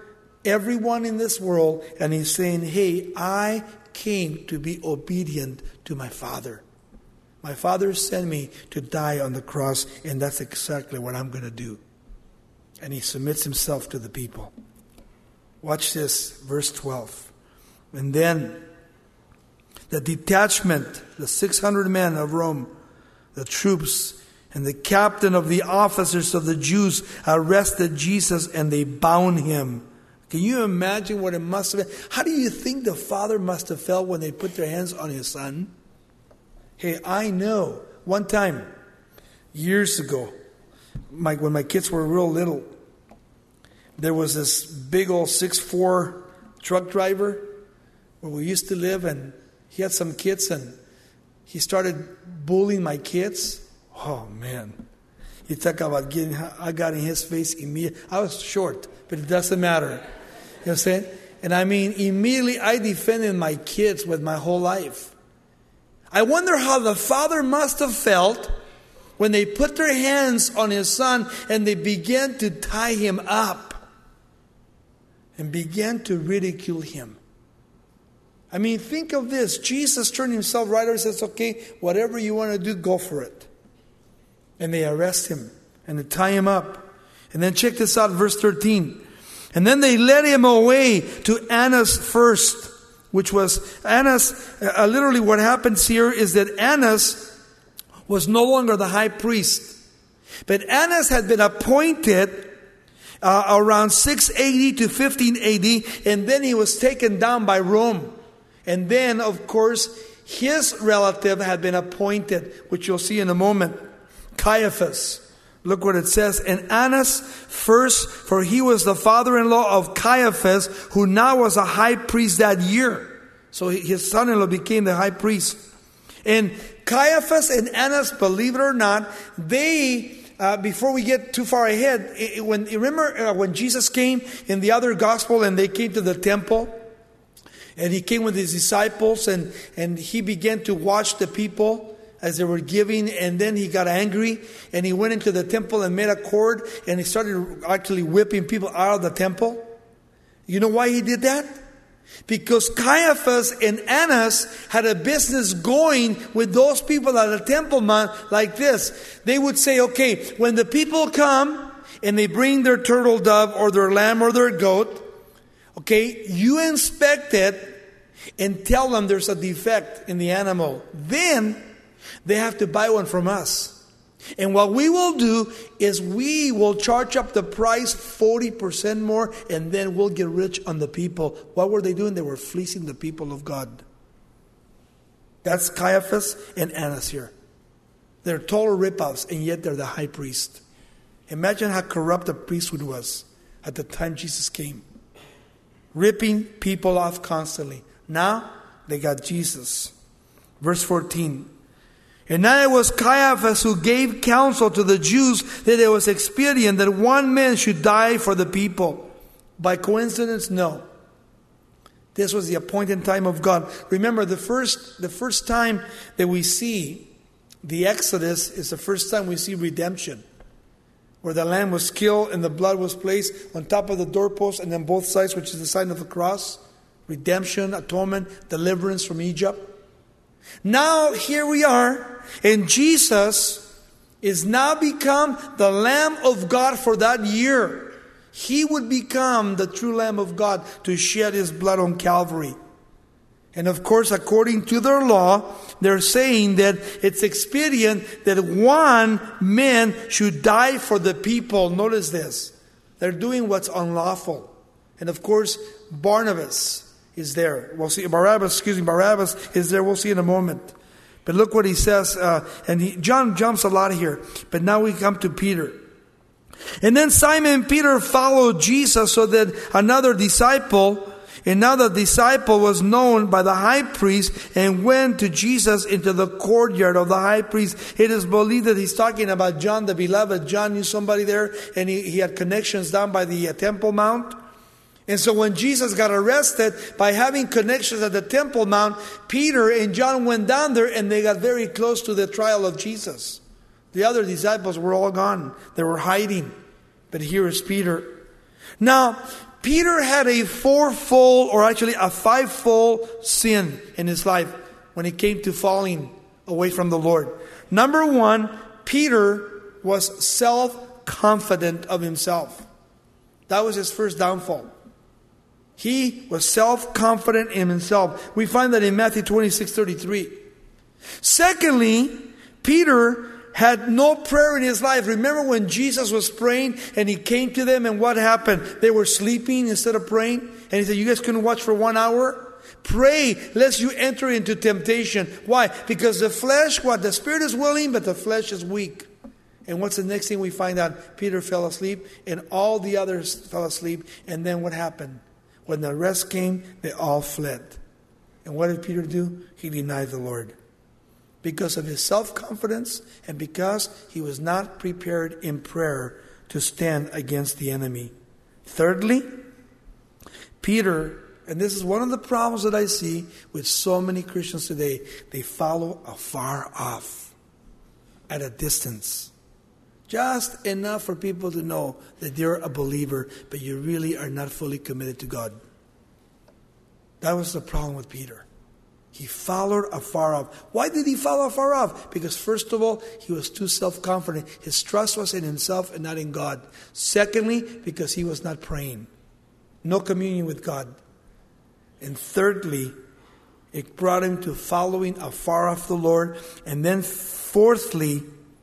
everyone in this world, and he's saying, hey, I came to be obedient to my Father. My Father sent me to die on the cross, and that's exactly what I'm going to do. And he submits himself to the people. Watch this, verse twelve. And then the detachment, the six hundred men of Rome, the troops, and the captain of the officers of the Jews arrested Jesus and they bound him. Can you imagine what it must have been? How do you think the Father must have felt when they put their hands on his Son? Hey, I know. One time, years ago, my, when my kids were real little, there was this big old six foot four truck driver where we used to live, and he had some kids, and he started bullying my kids. Oh, man. You talk about getting, I got in his face immediately. I was short, but it doesn't matter. You know what I'm saying? And I mean, immediately I defended my kids with my whole life. I wonder how the Father must have felt when they put their hands on his Son and they began to tie him up and began to ridicule him. I mean, think of this. Jesus turned himself right over and says, okay, whatever you want to do, go for it. And they arrest him and they tie him up. And then check this out, verse thirteen. And then they led him away to Annas first, which was Annas. Uh, literally what happens here is that Annas was no longer the high priest. But Annas had been appointed uh, around six eighty to fifteen A D, and then he was taken down by Rome. And then, of course, his relative had been appointed, which you'll see in a moment, Caiaphas. Look what it says. And Annas first, for he was the father-in-law of Caiaphas, who now was a high priest that year. So his son-in-law became the high priest. And Caiaphas and Annas, believe it or not, they, uh, before we get too far ahead, it, when remember uh, when Jesus came in the other gospel and they came to the temple? And he came with his disciples and, and he began to watch the people as they were giving, and then he got angry and he went into the temple and made a cord and he started actually whipping people out of the temple. You know why he did that? Because Caiaphas and Annas had a business going with those people at the Temple Mount like this. They would say, okay, when the people come and they bring their turtle dove or their lamb or their goat, okay, you inspect it and tell them there's a defect in the animal. Then they have to buy one from us. And what we will do is we will charge up the price forty percent more, and then we'll get rich on the people. What were they doing? They were fleecing the people of God. That's Caiaphas and Annas here. They're total ripoffs, and yet they're the high priest. Imagine how corrupt the priesthood was at the time Jesus came. Ripping people off constantly. Now, they got Jesus. Verse fourteen. And now it was Caiaphas who gave counsel to the Jews that it was expedient that one man should die for the people. By coincidence? No. This was the appointed time of God. Remember, the first, the first time that we see the Exodus is the first time we see redemption. Where the lamb was killed and the blood was placed on top of the doorpost and on both sides, which is the sign of the cross. Redemption, atonement, deliverance from Egypt. Now, here we are, and Jesus is now become the Lamb of God for that year. He would become the true Lamb of God to shed His blood on Calvary. And of course, according to their law, they're saying that it's expedient that one man should die for the people. Notice this. They're doing what's unlawful. And of course, Barnabas is there. We'll see. Barabbas, excuse me, Barabbas is there. We'll see in a moment. But look what he says. Uh, and he, John jumps a lot here. But now we come to Peter. And then Simon Peter followed Jesus so that another disciple, and now the disciple was known by the high priest and went to Jesus into the courtyard of the high priest. It is believed that he's talking about John the Beloved. John knew somebody there and he, he had connections down by the uh, Temple Mount. And so when Jesus got arrested, by having connections at the Temple Mount, Peter and John went down there and they got very close to the trial of Jesus. The other disciples were all gone. They were hiding. But here is Peter. Now, Peter had a fourfold, or actually a fivefold sin in his life when it came to falling away from the Lord. Number one, Peter was self-confident of himself. That was his first downfall. He was self-confident in himself. We find that in Matthew twenty-six thirty-three. Secondly, Peter had no prayer in his life. Remember when Jesus was praying and he came to them, and what happened? They were sleeping instead of praying. And he said, you guys couldn't watch for one hour? Pray lest you enter into temptation. Why? Because the flesh, what? The spirit is willing, but the flesh is weak. And what's the next thing we find out? Peter fell asleep and all the others fell asleep. And then what happened? When the rest came, they all fled. And what did Peter do? He denied the Lord. Because of his self-confidence and because he was not prepared in prayer to stand against the enemy. Thirdly, Peter, and this is one of the problems that I see with so many Christians today, they follow afar off, at a distance. Just enough for people to know that you're a believer, but you really are not fully committed to God. That was the problem with Peter. He followed afar off. Why did he follow afar off? Because first of all, he was too self-confident. His trust was in himself and not in God. Secondly, because he was not praying. No communion with God. And thirdly, it brought him to following afar off the Lord. And then fourthly,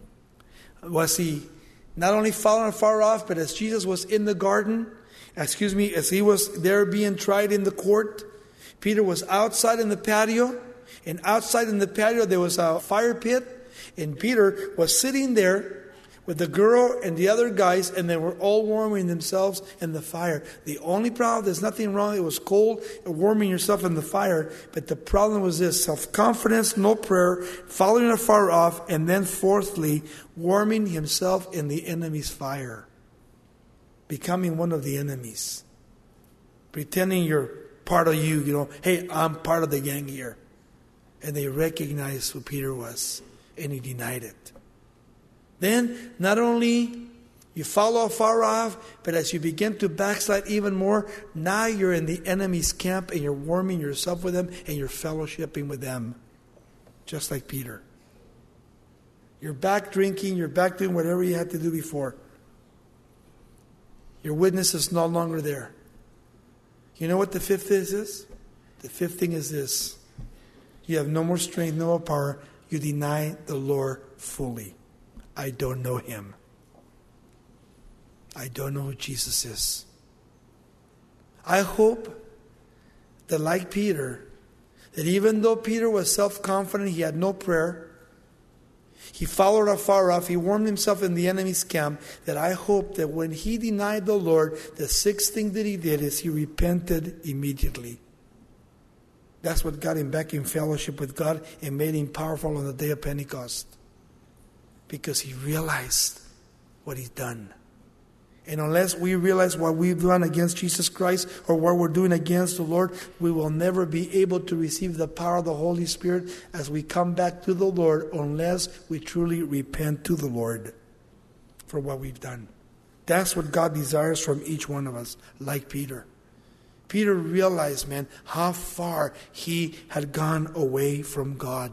was he not only following afar off, but as Jesus was in the garden, excuse me, as he was there being tried in the court, Peter was outside in the patio, and outside in the patio there was a fire pit, and Peter was sitting there with the girl and the other guys, and they were all warming themselves in the fire. The only problem, there's nothing wrong, it was cold, warming yourself in the fire, but the problem was this: self-confidence, no prayer, following afar off, and then fourthly, warming himself in the enemy's fire. Becoming one of the enemies. Pretending you're part of you, you know, hey, I'm part of the gang here. And they recognized who Peter was, and he denied it. Then, not only you follow afar off, but as you begin to backslide even more, now you're in the enemy's camp and you're warming yourself with them and you're fellowshipping with them. Just like Peter. You're back drinking, you're back doing whatever you had to do before. Your witness is no longer there. You know what the fifth is? is? The fifth thing is this. You have no more strength, no more power. You deny the Lord fully. I don't know him. I don't know who Jesus is. I hope that, like Peter, that even though Peter was self-confident, he had no prayer, he followed afar off, he warmed himself in the enemy's camp, that I hope that when he denied the Lord, the sixth thing that he did is he repented immediately. That's what got him back in fellowship with God and made him powerful on the day of Pentecost. Because he realized what he's done. And unless we realize what we've done against Jesus Christ or what we're doing against the Lord, we will never be able to receive the power of the Holy Spirit as we come back to the Lord unless we truly repent to the Lord for what we've done. That's what God desires from each one of us, like Peter. Peter realized, man, how far he had gone away from God.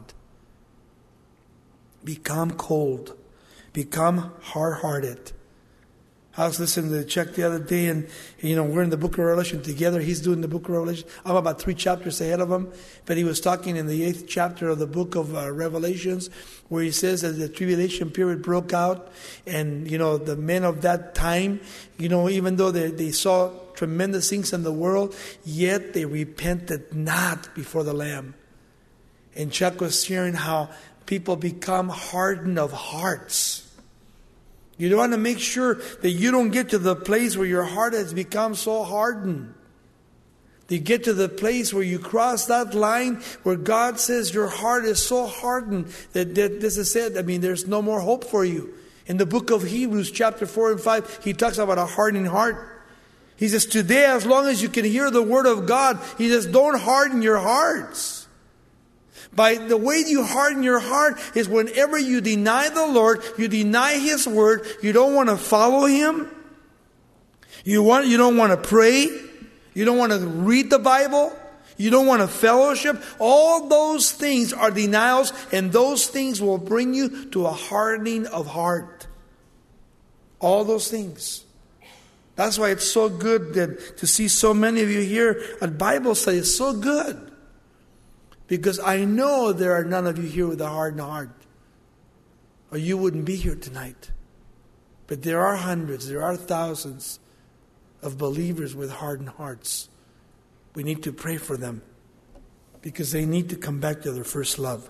Become cold. Become hard-hearted. I was listening to Chuck the other day, and you know, we're in the book of Revelation together. He's doing the book of Revelation. I'm about three chapters ahead of him. But he was talking in the eighth chapter of the book of uh, Revelations, where he says that the tribulation period broke out. And, you know, the men of that time, you know, even though they, they saw tremendous things in the world, yet they repented not before the Lamb. And Chuck was sharing how people become hardened of hearts. You want to make sure that you don't get to the place where your heart has become so hardened. You get to the place where you cross that line where God says your heart is so hardened that, that this is it. I mean, there's no more hope for you. In the book of Hebrews, chapter four and five, he talks about a hardened heart. He says, today, as long as you can hear the word of God, he says, don't harden your hearts. By the way you harden your heart is whenever you deny the Lord, you deny his word, you don't want to follow him. You want, you don't want to pray. You don't want to read the Bible. You don't want to fellowship. All those things are denials, and those things will bring you to a hardening of heart. All those things. That's why it's so good that to see so many of you here at Bible study. It's so good. Because I know there are none of you here with a hardened heart. Or you wouldn't be here tonight. But there are hundreds, there are thousands of believers with hardened hearts. We need to pray for them. Because they need to come back to their first love.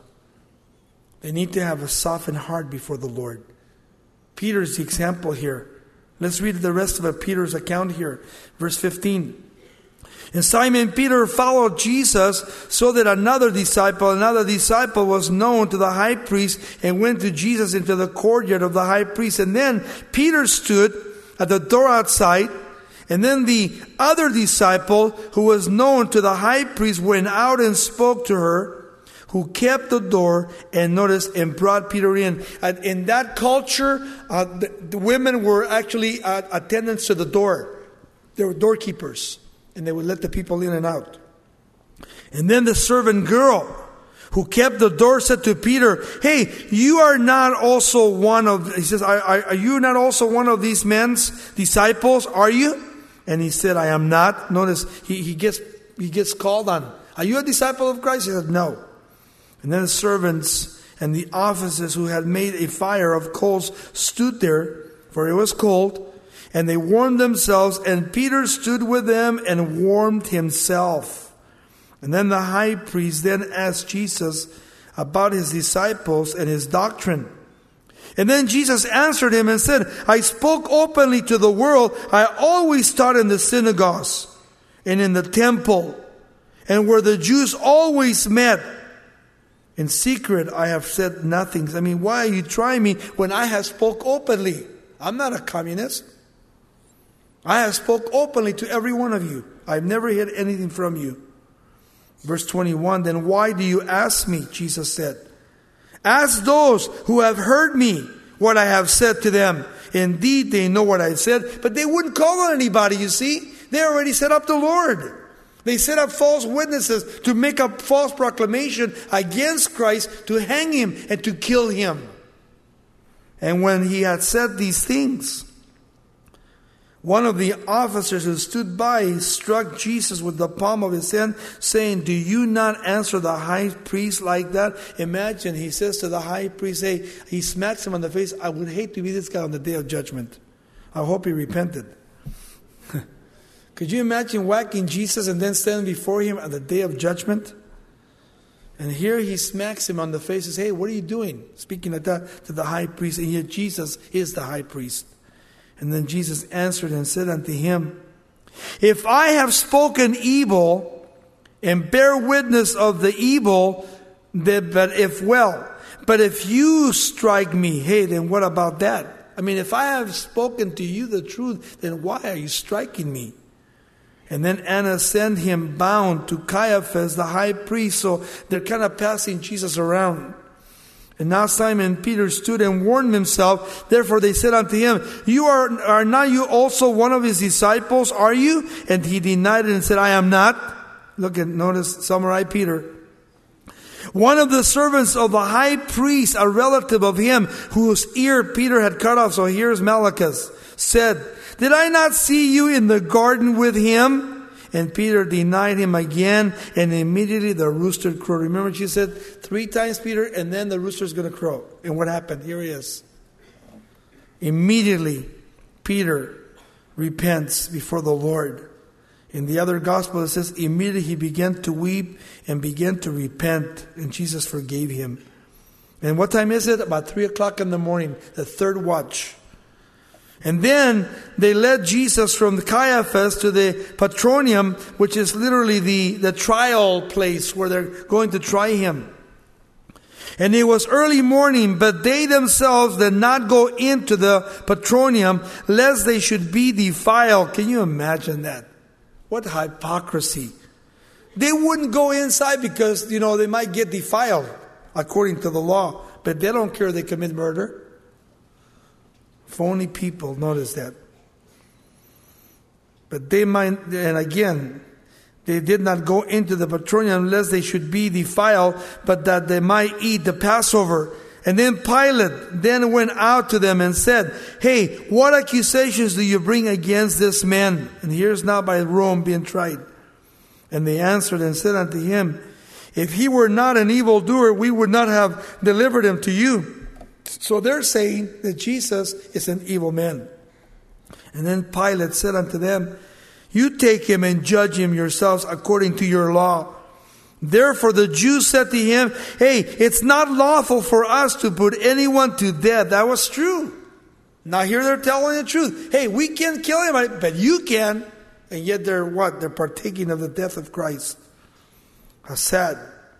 They need to have a softened heart before the Lord. Peter's the example here. Let's read the rest of Peter's account here. Verse fifteen. And Simon Peter followed Jesus, so that another disciple, another disciple was known to the high priest, and went to Jesus into the courtyard of the high priest. And then Peter stood at the door outside, and then the other disciple, who was known to the high priest, went out and spoke to her, who kept the door, and noticed, and brought Peter in. And in that culture, uh, the, the women were actually uh, attendants to the door. They were doorkeepers. And they would let the people in and out. And then the servant girl who kept the door said to Peter, hey, you are not also one of, he says, are, are, are you not also one of these men's disciples? Are you? And he said, I am not. Notice, he, he gets he gets called on. Are you a disciple of Christ? He said, no. And then the servants and the officers who had made a fire of coals stood there, for it was cold. And they warmed themselves, and Peter stood with them and warmed himself. And then the high priest then asked Jesus about his disciples and his doctrine. And then Jesus answered him and said, I spoke openly to the world. I always taught in the synagogues and in the temple, and where the Jews always met. In secret I have said nothing. I mean, why are you trying me when I have spoke openly? I'm not a communist. I have spoke openly to every one of you. I've never hid anything from you. Verse twenty-one, then why do you ask me? Jesus said. Ask those who have heard me what I have said to them. Indeed, they know what I said, but they wouldn't call on anybody, you see. They already set up the Lord. They set up false witnesses to make a false proclamation against Christ, to hang him and to kill him. And when he had said these things, one of the officers who stood by struck Jesus with the palm of his hand, saying, do you not answer the high priest like that? Imagine, he says to the high priest, hey, he smacks him on the face. I would hate to be this guy on the day of judgment. I hope he repented. Could you imagine whacking Jesus and then standing before him at the day of judgment? And here he smacks him on the face and says, hey, what are you doing? Speaking like that to the high priest. And yet Jesus is the high priest. And then Jesus answered and said unto him, if I have spoken evil and bear witness of the evil, that, but if well, but if you strike me, hey, then what about that? I mean, if I have spoken to you the truth, then why are you striking me? And then Annas sent him bound to Caiaphas, the high priest. So they're kind of passing Jesus around. And now Simon Peter stood and warmed himself. Therefore they said unto him, You are, are not you also one of his disciples, are you? And he denied it and said, I am not. Look at, notice, summarize Peter. One of the servants of the high priest, a relative of him, whose ear Peter had cut off, so here's Malchus, said, Did I not see you in the garden with him? And Peter denied him again, and immediately the rooster crowed. Remember, she said three times, Peter, and then the rooster's going to crow. And what happened? Here he is. Immediately, Peter repents before the Lord. In the other gospel, it says, immediately he began to weep and began to repent, and Jesus forgave him. And what time is it? About three o'clock in the morning, the third watch. And then they led Jesus from the Caiaphas to the Patronium, which is literally the, the trial place where they're going to try him. And it was early morning, but they themselves did not go into the Patronium, lest they should be defiled. Can you imagine that? What hypocrisy. They wouldn't go inside because, you know, they might get defiled according to the law. But they don't care they commit murder. Phony people, notice that. But they might, and again, they did not go into the Petronium unless they should be defiled, but that they might eat the Passover. And then Pilate then went out to them and said, hey, what accusations do you bring against this man? And here's now by Rome being tried. And they answered and said unto him, if he were not an evildoer, we would not have delivered him to you. So they're saying that Jesus is an evil man. And then Pilate said unto them, you take him and judge him yourselves according to your law. Therefore the Jews said to him, hey, it's not lawful for us to put anyone to death. That was true. Now here they're telling the truth. Hey, we can't kill him, but you can. And yet they're what? They're partaking of the death of Christ. How sad.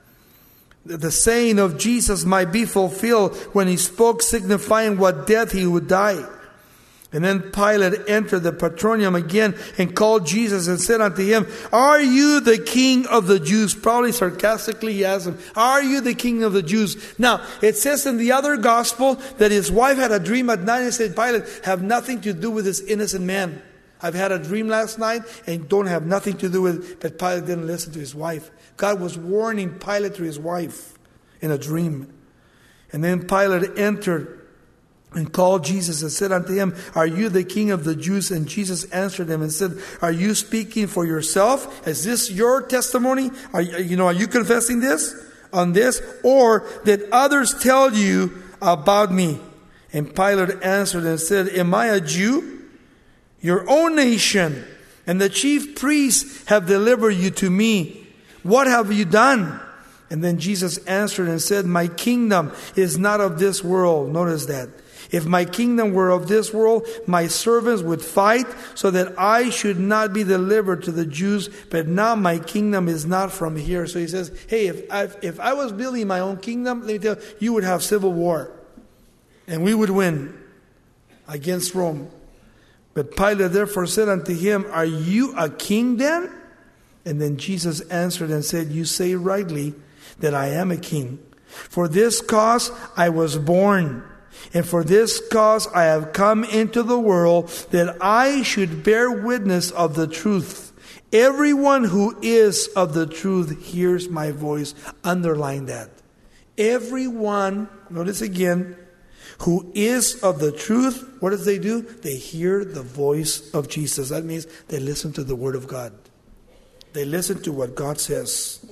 The saying of Jesus might be fulfilled when he spoke, signifying what death he would die. And then Pilate entered the Petronium again and called Jesus and said unto him, are you the king of the Jews? Probably sarcastically he asked him, are you the king of the Jews? Now, it says in the other gospel that his wife had a dream at night and said, Pilate, have nothing to do with this innocent man. I've had a dream last night and don't have nothing to do with it. But Pilate didn't listen to his wife. God was warning Pilate through his wife in a dream. And then Pilate entered and called Jesus and said unto him, are you the king of the Jews? And Jesus answered him and said, are you speaking for yourself? Is this your testimony? Are you know, are you confessing this on this? Or did others tell you about me? And Pilate answered and said, am I a Jew? Your own nation and the chief priests have delivered you to me. What have you done? And then Jesus answered and said, my kingdom is not of this world. Notice that. If my kingdom were of this world, my servants would fight so that I should not be delivered to the Jews. But now my kingdom is not from here. So he says, hey, if I, if I was building my own kingdom, let me tell you, you would have civil war. And we would win against Rome. But Pilate therefore said unto him, are you a king then? And then Jesus answered and said, you say rightly that I am a king. For this cause I was born. And for this cause I have come into the world, that I should bear witness of the truth. Everyone who is of the truth hears my voice. Underline that. Everyone, notice again, who is of the truth, what does they do? They hear the voice of Jesus. That means they listen to the word of God. They listen to what God says.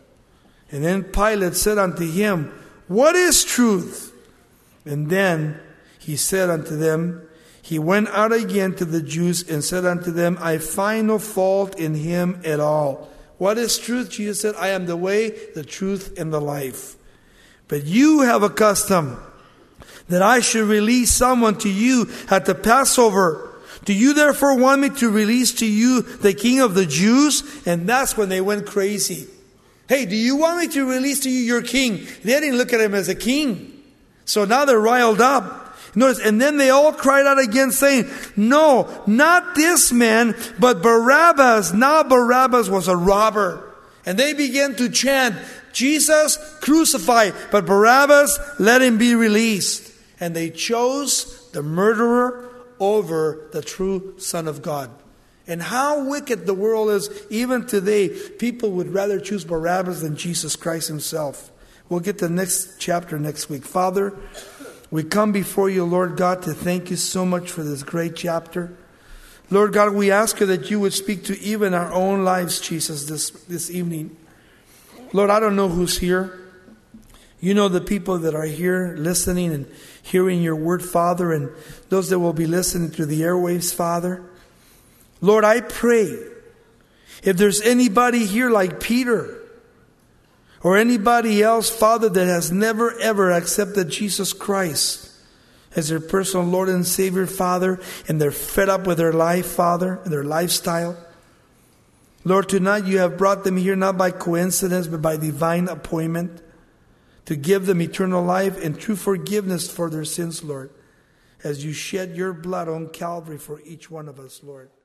And then Pilate said unto him, what is truth? And then he said unto them, he went out again to the Jews and said unto them, I find no fault in him at all. What is truth? Jesus said, I am the way, the truth, and the life. But you have a custom that I should release someone to you at the Passover. Do you therefore want me to release to you the king of the Jews? And that's when they went crazy. Hey, do you want me to release to you your king? They didn't look at him as a king. So now they're riled up. Notice, and then they all cried out again, saying, no, not this man, but Barabbas. Now Barabbas was a robber. And they began to chant, Jesus, crucify, but Barabbas, let him be released. And they chose the murderer over the true Son of God. And how wicked the world is, even today, people would rather choose Barabbas than Jesus Christ himself. We'll get to the next chapter next week. Father, we come before you, Lord God, to thank you so much for this great chapter. Lord God, we ask you that you would speak to even our own lives, Jesus, this, this evening. Lord, I don't know who's here. You know the people that are here listening and hearing your word, Father, and those that will be listening through the airwaves, Father. Lord, I pray if there's anybody here like Peter, or anybody else, Father, that has never ever accepted Jesus Christ as their personal Lord and Savior, Father, and they're fed up with their life, Father, and their lifestyle. Lord, tonight you have brought them here not by coincidence, but by divine appointment to give them eternal life and true forgiveness for their sins, Lord, as you shed your blood on Calvary for each one of us, Lord.